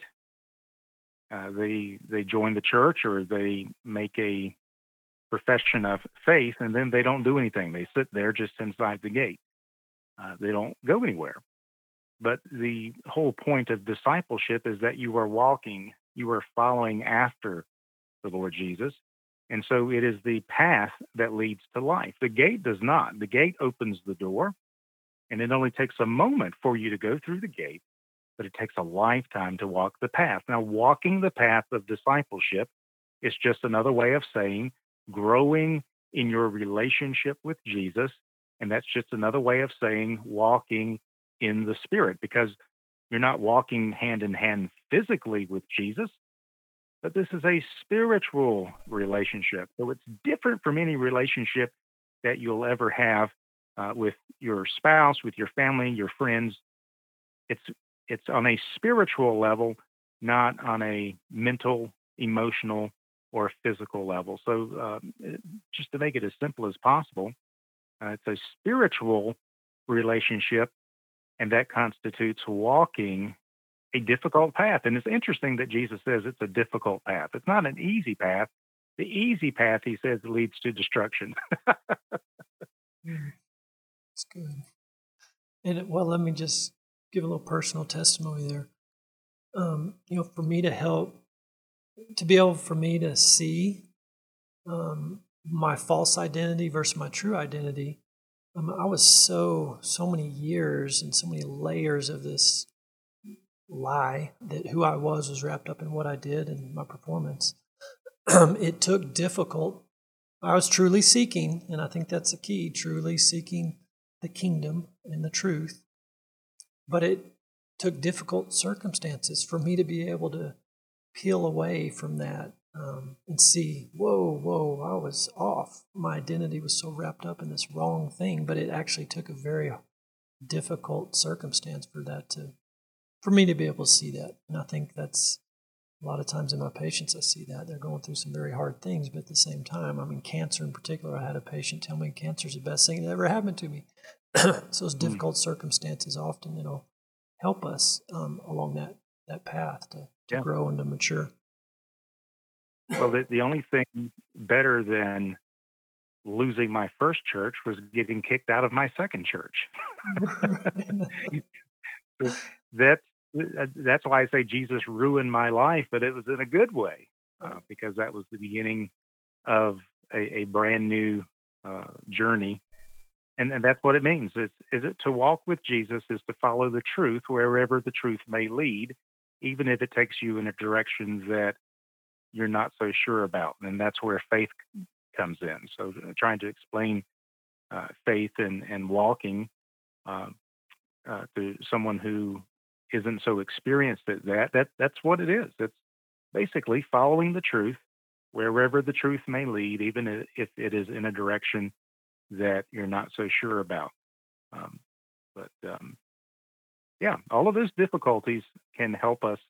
They join the church or they make a profession of faith, and then they don't do anything. They sit there just inside the gate. They don't go anywhere. But the whole point of discipleship is that you are walking, you are following after the Lord Jesus. And so it is the path that leads to life. The gate does not. The gate opens the door, and it only takes a moment for you to go through the gate, but it takes a lifetime to walk the path. Now, walking the path of discipleship is just another way of saying growing in your relationship with Jesus. And that's just another way of saying walking in the Spirit, because you're not walking hand in hand physically with Jesus, but this is a spiritual relationship. So it's different from any relationship that you'll ever have with your spouse, with your family, your friends. It's on a spiritual level, not on a mental, emotional, or physical level. So just to make it as simple as possible, it's a spiritual relationship, and that constitutes walking a difficult path. And it's interesting that Jesus says it's a difficult path. It's not an easy path. The easy path, he says, leads to destruction. That's good. And well, let me just give a little personal testimony there. For me to be able for me to see my false identity versus my true identity, I was so many years and so many layers of this lie that who I was wrapped up in what I did and my performance. It took difficult. I was truly seeking, and I think that's the key, truly seeking the kingdom and the truth. But it took difficult circumstances for me to be able to peel away from that and see, whoa, I was off. My identity was so wrapped up in this wrong thing, but it actually took a very difficult circumstance for me to be able to see that. And I think that's a lot of times in my patients, I see that. They're going through some very hard things, but at the same time, cancer in particular, I had a patient tell me cancer is the best thing that ever happened to me. So those difficult circumstances often, help us along that path to grow and to mature. Well, the only thing better than losing my first church was getting kicked out of my second church. That's why I say Jesus ruined my life, but it was in a good way, because that was the beginning of a brand new journey. And that's what it means. Is it to walk with Jesus is to follow the truth wherever the truth may lead, even if it takes you in a direction that you're not so sure about. And that's where faith comes in. So trying to explain faith and walking to someone who isn't so experienced at that's what it is. It's basically following the truth wherever the truth may lead, even if it is in a direction that you're not so sure about. All of those difficulties can help us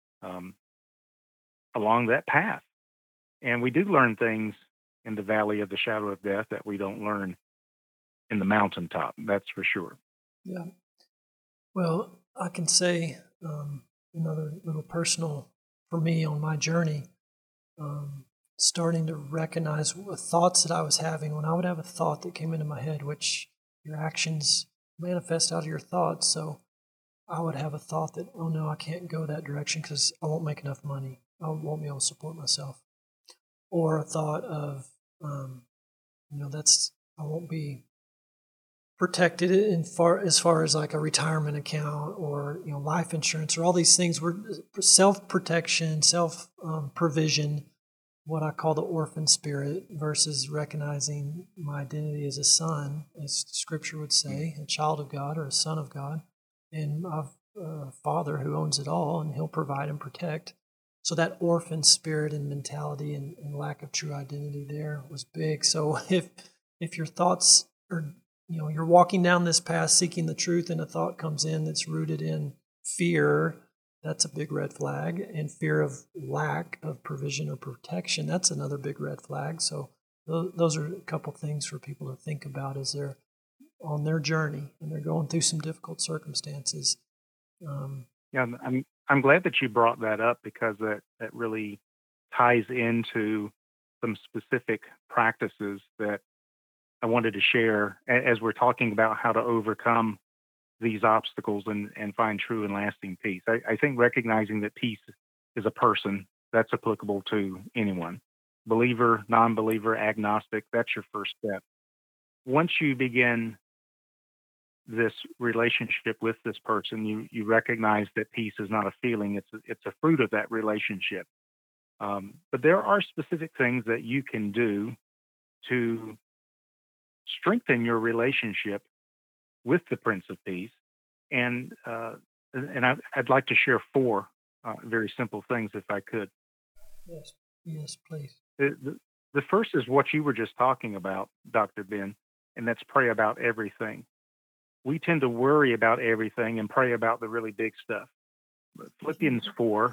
along that path. And we do learn things in the valley of the shadow of death that we don't learn in the mountaintop. That's for sure. Yeah. Well, I can say another little personal for me on my journey. starting to recognize thoughts that I was having. When I would have a thought that came into my head, which your actions manifest out of your thoughts. So I would have a thought that, oh no, I can't go that direction because I won't make enough money. I won't be able to support myself. Or a thought of, I won't be protected as far as like a retirement account or life insurance or all these things were self-protection, self-provision, what I call the orphan spirit, versus recognizing my identity as a son, as Scripture would say, a child of God or a son of God, and I've a Father who owns it all, and He'll provide and protect. So that orphan spirit and mentality and lack of true identity there was big. So if your thoughts are, you're walking down this path seeking the truth, and a thought comes in that's rooted in fear, that's a big red flag. And fear of lack of provision or protection, that's another big red flag. So those are a couple things for people to think about as they're on their journey and they're going through some difficult circumstances. Yeah, I'm glad that you brought that up, because that really ties into some specific practices that I wanted to share as we're talking about how to overcome these obstacles and find true and lasting peace. I think recognizing that peace is a person, that's applicable to anyone. Believer, non-believer, agnostic, that's your first step. Once you begin this relationship with this person, you recognize that peace is not a feeling, it's a fruit of that relationship. But there are specific things that you can do to strengthen your relationship with the Prince of Peace. And I'd like to share four very simple things, if I could. Yes, please. The first is what you were just talking about, Dr. Ben, and that's pray about everything. We tend to worry about everything and pray about the really big stuff. Philippians 4,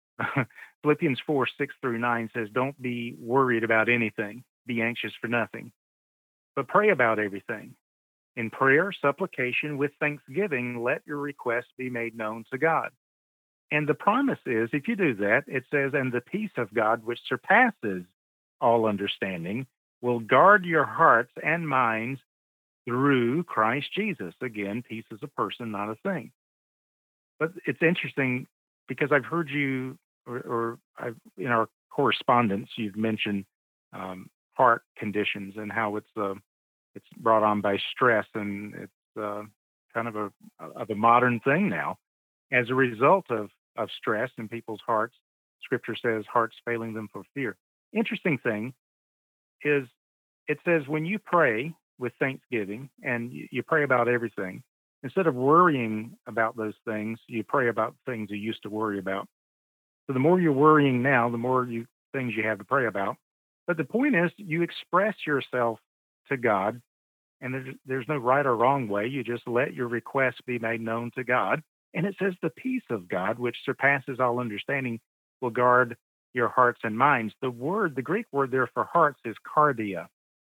6-9 says, don't be worried about anything, be anxious for nothing, but pray about everything. In prayer, supplication, with thanksgiving, let your requests be made known to God. And the promise is, if you do that, it says, and the peace of God, which surpasses all understanding, will guard your hearts and minds through Christ Jesus. Again, peace is a person, not a thing. But it's interesting because I've heard you, in our correspondence, you've mentioned heart conditions and how it's brought on by stress, and it's kind of a modern thing now. As a result of stress in people's hearts, Scripture says hearts failing them for fear. Interesting thing is, it says when you pray with thanksgiving and you pray about everything, instead of worrying about those things, you pray about things you used to worry about. So the more you're worrying now, the more things you have to pray about. But the point is, you express yourself to God, and there's no right or wrong way. You just let your requests be made known to God. And it says the peace of God, which surpasses all understanding, will guard your hearts and minds. The Greek word there for hearts is cardia.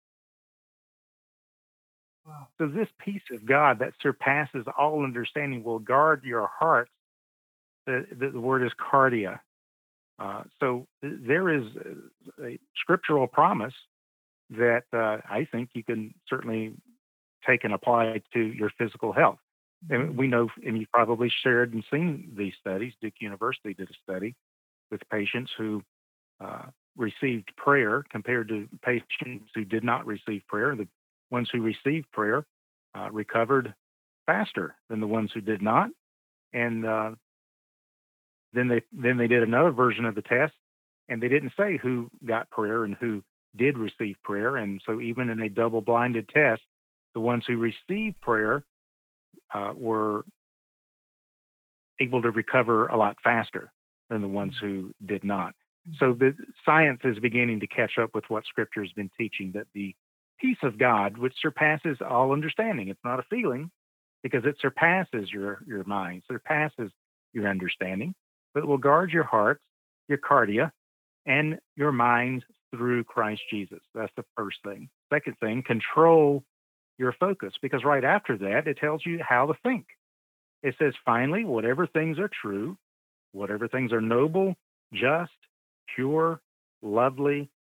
Wow. So this peace of God that surpasses all understanding will guard your hearts. The word is cardia. So there is a scriptural promise that I think you can certainly take and apply to your physical health. And we know, and you probably shared and seen these studies. Duke University did a study with patients who received prayer compared to patients who did not receive prayer. The ones who received prayer recovered faster than the ones who did not. And then they did another version of the test, and they didn't say who got prayer and who did receive prayer. And so even in a double-blinded test, the ones who received prayer were able to recover a lot faster than the ones who did not. So the science is beginning to catch up with what Scripture has been teaching, that the peace of God, which surpasses all understanding, it's not a feeling, because it surpasses your mind, surpasses your understanding, but it will guard your hearts, your cardia, and your minds through Christ Jesus. That's the first thing. Second thing, control your focus, because right after that, it tells you how to think. It says, finally, whatever things are true, whatever things are noble, just, pure, lovely,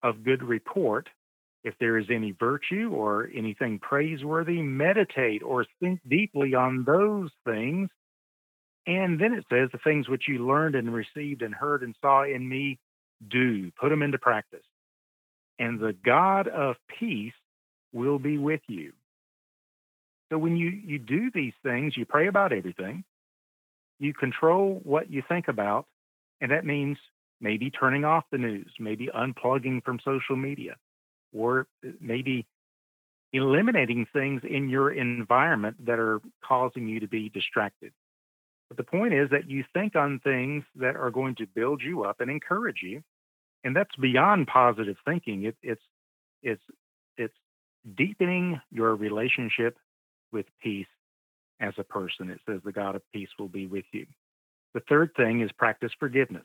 of good report. If there is any virtue or anything praiseworthy, meditate or think deeply on those things. And then it says, the things which you learned and received and heard and saw in me, do. Put them into practice. And the God of peace will be with you. So when you do these things, you pray about everything, you control what you think about, and that means maybe turning off the news, maybe unplugging from social media, or maybe eliminating things in your environment that are causing you to be distracted. But the point is that you think on things that are going to build you up and encourage you, and that's beyond positive thinking. It's deepening your relationship with peace as a person. It says the God of peace will be with you. The third thing is practice forgiveness.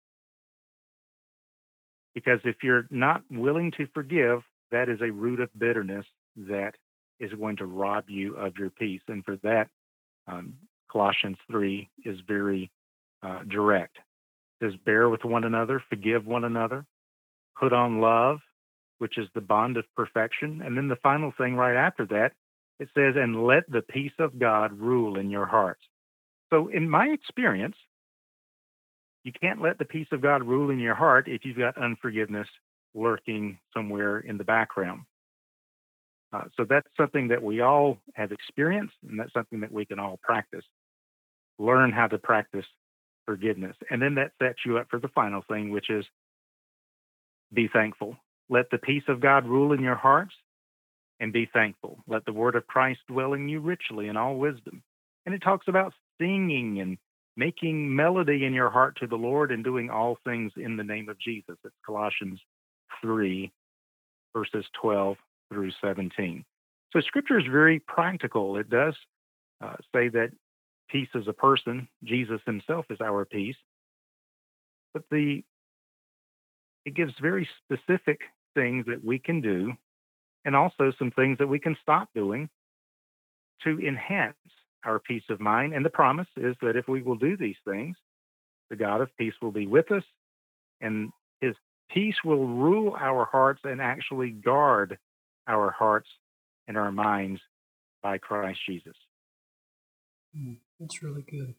Because if you're not willing to forgive, that is a root of bitterness that is going to rob you of your peace. And for that, Colossians 3 is very direct. It says, bear with one another, forgive one another, put on love, which is the bond of perfection. And then the final thing right after that, it says, and let the peace of God rule in your hearts. So in my experience, you can't let the peace of God rule in your heart if you've got unforgiveness lurking somewhere in the background. So that's something that we all have experienced, and that's something that we can all practice. Learn how to practice forgiveness. And then that sets you up for the final thing, which is be thankful. Let the peace of God rule in your hearts, and be thankful. Let the word of Christ dwell in you richly in all wisdom. And it talks about singing and making melody in your heart to the Lord and doing all things in the name of Jesus. It's Colossians 3, verses 12 through 17. So Scripture is very practical. It does say that peace is a person. Jesus himself is our peace. But it gives very specific things that we can do, and also some things that we can stop doing to enhance our peace of mind. And the promise is that if we will do these things, the God of peace will be with us, and his peace will rule our hearts and actually guard our hearts and our minds by Christ Jesus. That's really good.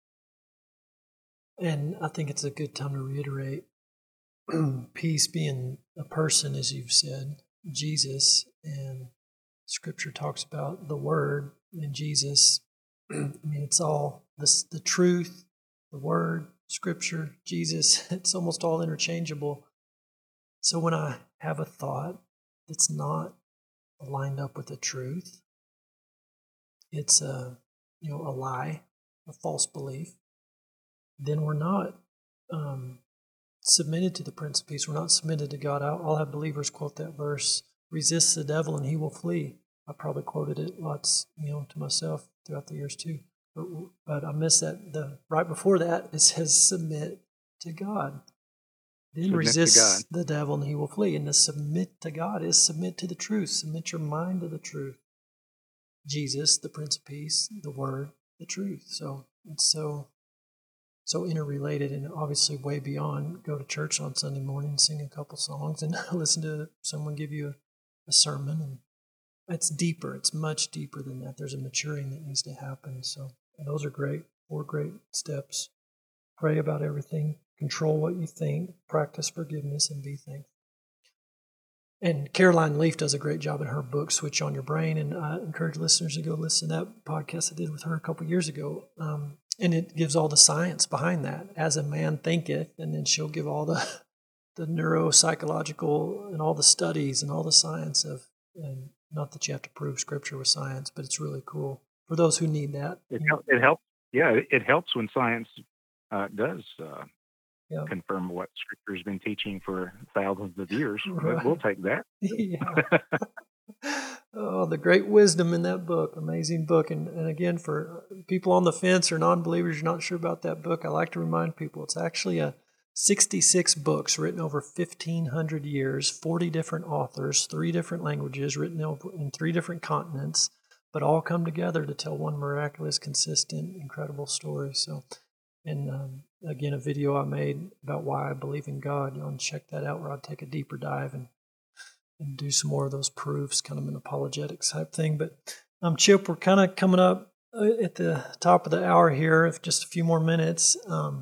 And I think it's a good time to reiterate peace being a person, as you've said, Jesus, and Scripture talks about the Word and Jesus. I mean, it's all this, the truth, the Word, Scripture, Jesus. It's almost all interchangeable. So when I have a thought that's not lined up with the truth, it's a lie, a false belief, then we're not submitted to the Prince of Peace. We're not submitted to God. I'll have believers quote that verse, resist the devil and he will flee. I probably quoted it lots, to myself throughout the years too. But I missed that. Right before that, it says submit to God. Then resist the devil and he will flee. And to submit to God is submit to the truth. Submit your mind to the truth. Jesus, the Prince of Peace, the Word, the truth. So it's so interrelated, and obviously way beyond go to church on Sunday morning, sing a couple songs, and listen to someone give you a sermon. And it's deeper. It's much deeper than that. There's a maturing that needs to happen. So those are great. 4 great steps. Pray about everything. Control what you think. Practice forgiveness, and be thankful. And Caroline Leaf does a great job in her book, Switch on Your Brain, and I encourage listeners to go listen to that podcast I did with her a couple years ago. And it gives all the science behind that. As a man thinketh, and then she'll give all the neuropsychological and all the studies and all the science of, and not that you have to prove Scripture with science, but it's really cool for those who need that. It helps. Yeah, it helps when science does confirm what Scripture has been teaching for thousands of years. Right. We'll take that. Yeah. Oh, the great wisdom in that book. Amazing book. And again, for people on the fence or non-believers, you're not sure about that book, I like to remind people it's actually 66 books written over 1,500 years, 40 different authors, 3 different languages, written in 3 different continents, but all come together to tell one miraculous, consistent, incredible story. So And again, a video I made about why I believe in God. You want to check that out, where I'd take a deeper dive and do some more of those proofs, kind of an apologetics type thing. But Chip, we're kind of coming up at the top of the hour here. If just a few more minutes.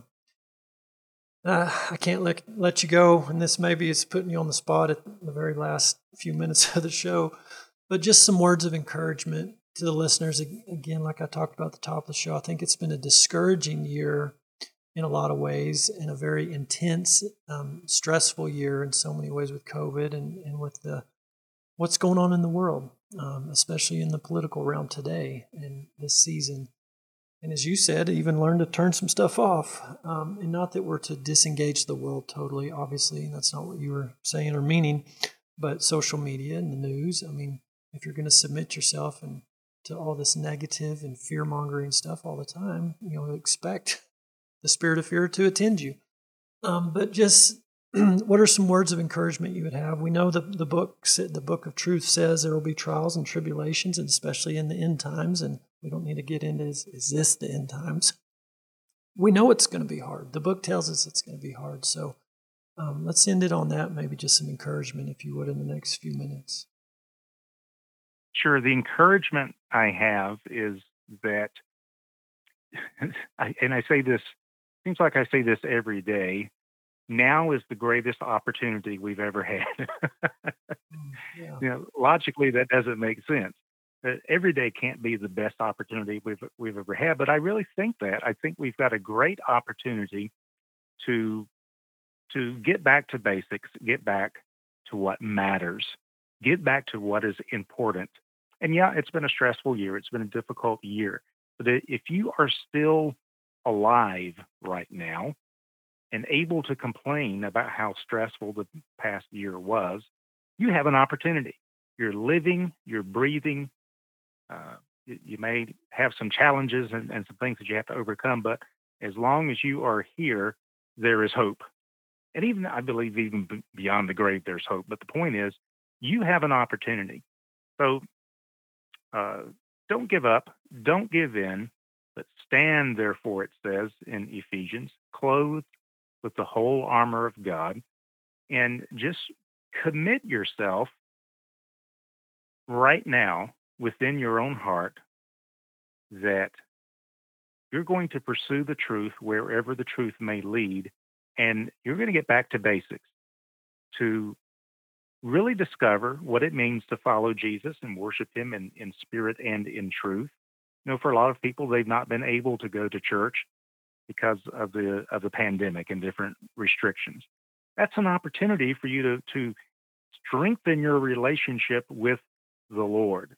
I can't let you go, and this maybe is putting you on the spot at the very last few minutes of the show, but just some words of encouragement to the listeners. Again, like I talked about at the top of the show, I think it's been a discouraging year in a lot of ways, and a very intense, stressful year in so many ways with COVID and with what's going on in the world, especially in the political realm today and this season. And as you said, even learn to turn some stuff off. And not that we're to disengage the world totally, obviously. That's not what you were saying or meaning. But social media and the news, I mean, if you're going to submit yourself to all this negative and fear-mongering stuff all the time, expect the spirit of fear to attend you. But just what are some words of encouragement you would have? We know the book of truth says there will be trials and tribulations, and especially in the end times. And we don't need to get into is this the end times? We know it's going to be hard. The book tells us it's going to be hard. So let's end it on that. Maybe just some encouragement, if you would, in the next few minutes. Sure. The encouragement I have is that, and I say this, seems like I say this every day, now is the greatest opportunity we've ever had. Yeah. Logically, that doesn't make sense. Every day can't be the best opportunity we've ever had, but I really think that. I think we've got a great opportunity to get back to basics, get back to what matters, get back to what is important. And yeah, it's been a stressful year. It's been a difficult year. But if you are still alive right now and able to complain about how stressful the past year was, you have an opportunity. You're living, you're breathing. You may have some challenges and some things that you have to overcome, but as long as you are here, there is hope. And even, I believe, even beyond the grave, there's hope. But the point is, you have an opportunity. So don't give up, don't give in, but stand, therefore, it says in Ephesians, clothed with the whole armor of God, and just commit yourself right now within your own heart that you're going to pursue the truth wherever the truth may lead, and you're going to get back to basics to really discover what it means to follow Jesus and worship him in spirit and in truth. For a lot of people, they've not been able to go to church because of the pandemic and different restrictions. That's an opportunity for you to strengthen your relationship with the Lord,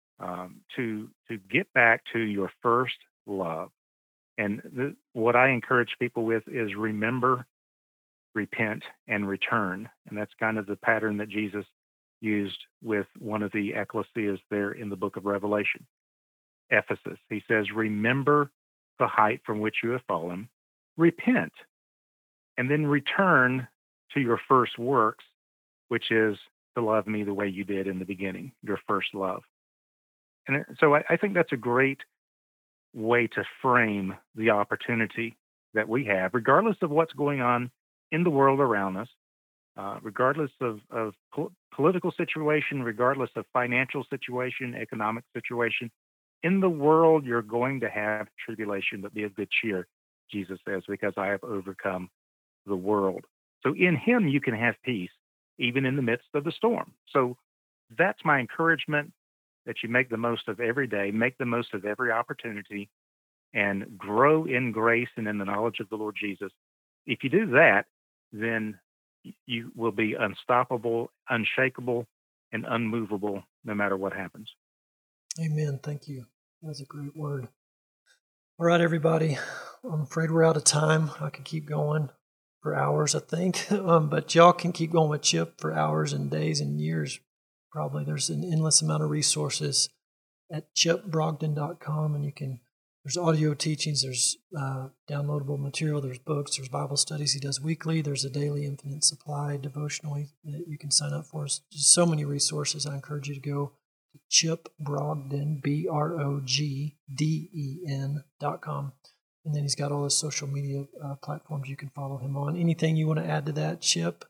to get back to your first love. And what I encourage people with is remember, repent, and return. And that's kind of the pattern that Jesus used with one of the ecclesias there in the book of Revelation, Ephesus. He says, remember the height from which you have fallen, repent, and then return to your first works, which is to love me the way you did in the beginning, your first love. And so I think that's a great way to frame the opportunity that we have, regardless of what's going on in the world around us, regardless of political situation, regardless of financial situation, economic situation. In the world, you're going to have tribulation, but be of good cheer, Jesus says, because I have overcome the world. So in him, you can have peace, even in the midst of the storm. So that's my encouragement, that you make the most of every day, make the most of every opportunity, and grow in grace and in the knowledge of the Lord Jesus. If you do that, then you will be unstoppable, unshakable, and unmovable no matter what happens. Amen. Thank you. That's a great word. All right, everybody. I'm afraid we're out of time. I could keep going for hours, I think. But y'all can keep going with Chip for hours and days and years. Probably there's an endless amount of resources at chipbrogden.com, and there's audio teachings, there's downloadable material, there's books, there's Bible studies he does weekly, there's a daily infinite supply devotional that you can sign up for. Just so many resources. I encourage you to go to Chip Brogden, BROGDEN.com. And then he's got all his social media platforms you can follow him on. Anything you want to add to that, Chip?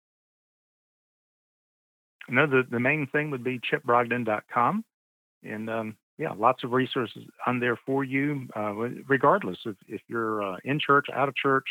No, the main thing would be chipbrogden.com. And lots of resources on there for you, regardless of if you're in church, out of church.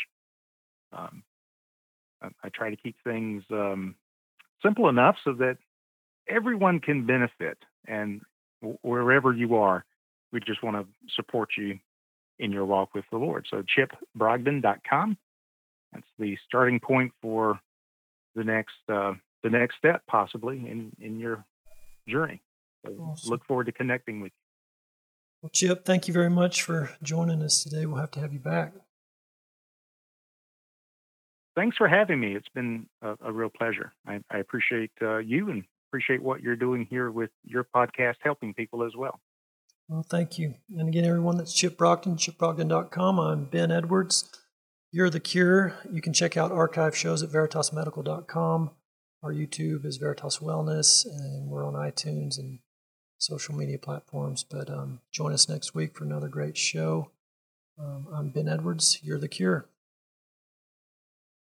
I try to keep things simple enough so that everyone can benefit. And wherever you are, we just want to support you in your walk with the Lord. So chipbrogden.com. That's the starting point for the next step, possibly in your journey. So Awesome. Look forward to connecting with you. Well, Chip, thank you very much for joining us today. We'll have to have you back. Thanks for having me. It's been a real pleasure. I appreciate you and appreciate what you're doing here with your podcast, helping people as well. Well, thank you. And again, everyone, that's Chip Brogden, chipbrogden.com. I'm Ben Edwards. You're the Cure. You can check out archive shows at veritasmedical.com. Our YouTube is Veritas Wellness, and we're on iTunes and social media platforms. But join us next week for another great show. I'm Ben Edwards. You're the Cure.